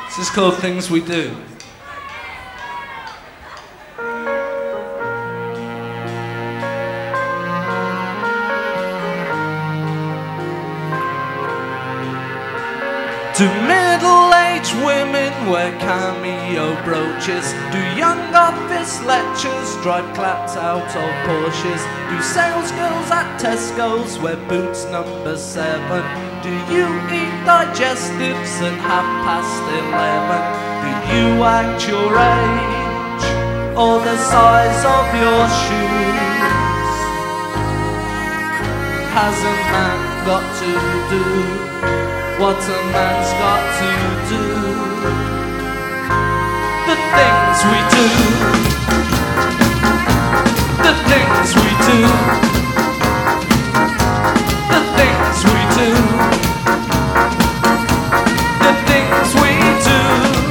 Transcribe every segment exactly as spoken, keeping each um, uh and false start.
This is called Things We Do. Do middle-aged women wear cameo brooches? Do young office lecturers drive clapped out of Porsches? Do sales girls at Tesco's wear boots number seven? Do you eat digestives at half past eleven? Do you act your age or the size of your shoes? Has a man got to do what a man's got to do? The things we do, the things we do, the things we do, the things we do.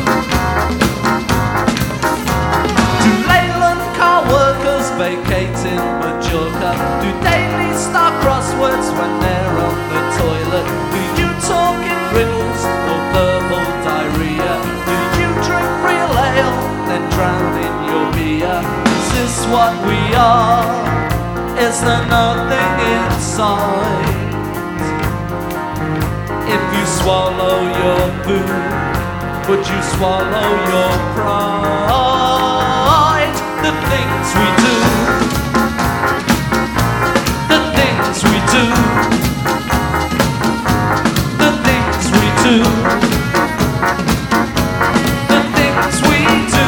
Do Leyland car workers vacate in Majorca? Do daily star crosswords when they're on the toilet? Do you talk in riddles or verbal diarrhea? Do you drink real ale, then drown in your beer? Is this what we are? Is there nothing inside? If you swallow your food, would you swallow your pride? The things we do, the things we do, the things we do, the things we do.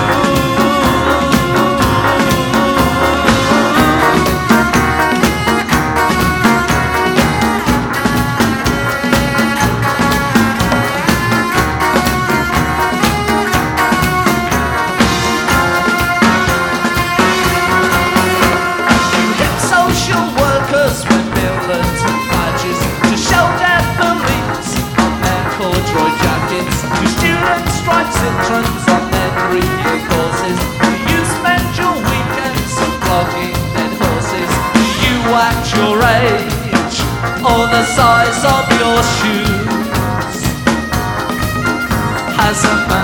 Hip social workers wear militant badges to show their beliefs on their corduroy jackets. Do students stripe citrons on their three-year courses? Do you spend your weekends flogging dead horses? Do you act your age or the size of your shoes? Has a man